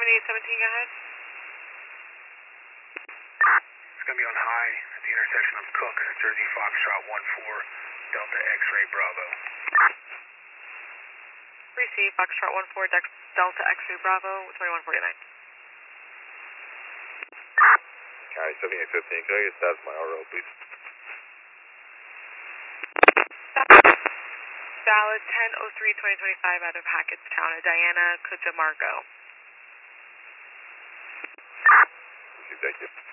7817, go ahead. It's going to be on high at the intersection of Cook, Jersey Foxtrot 14, Delta X-Ray Bravo. Receive Foxtrot 14, Delta X-Ray Bravo, 2149. County 7815, can I get status of my RO, please? Valid 10-03-2025 out of Hackettstown, Diana Cutamargo. Thank you.